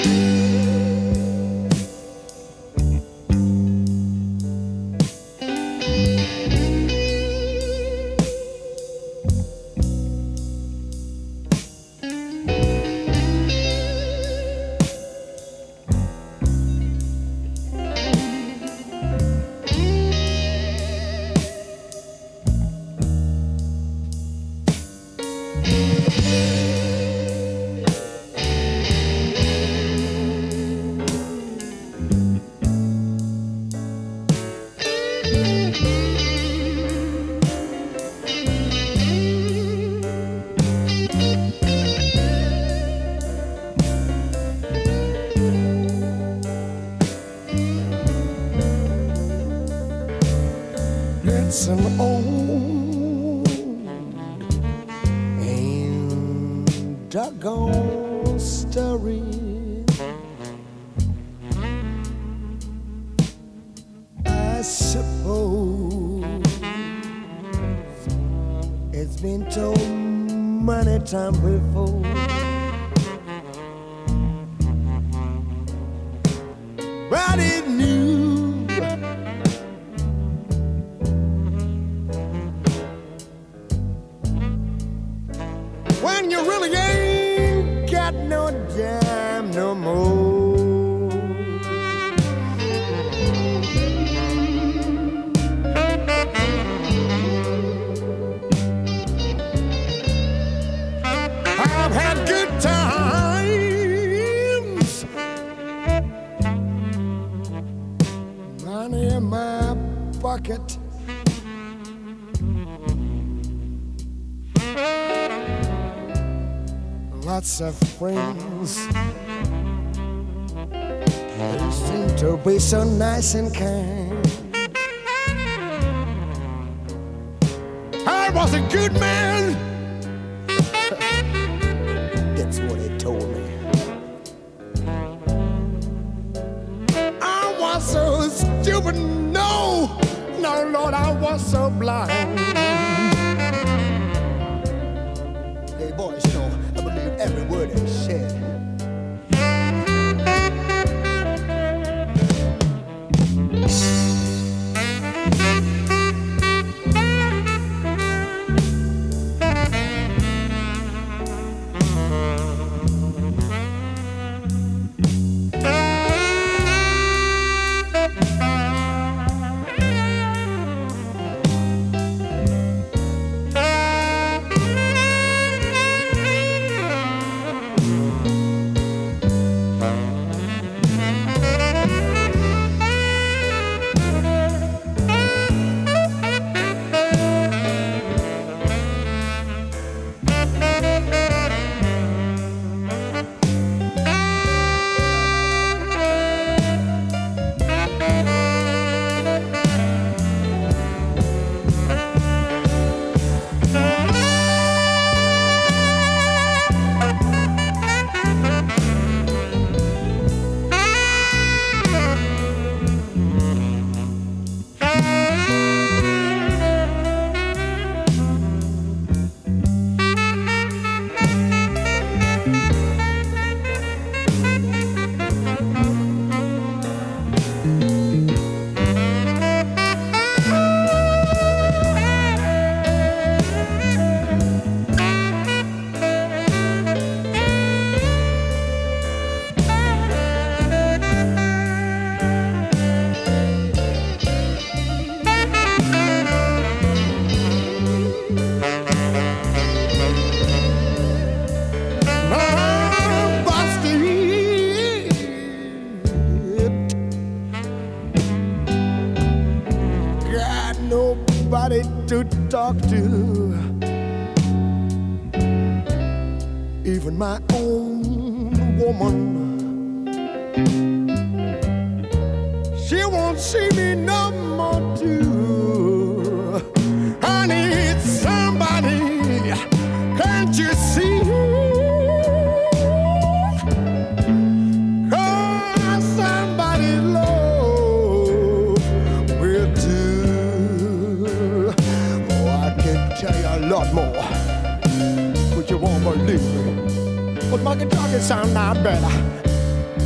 It's an old and doggone story. I suppose it's been told many times before. But it knew when you really ain't got no dime no more. I've had good times, money in my pocket. Lots of friends, they seem to be so nice and kind. I was a good man, that's what they told me. I was so stupid, no, Lord, I was so blind. Hey boys, you know, I believe every word they said. To talk to, even my own woman. She won't see me no more too. I need somebody, can't you see? 'Cause somebody love will do. Tell you a lot more, but you won't believe me. But my guitar can sound now better.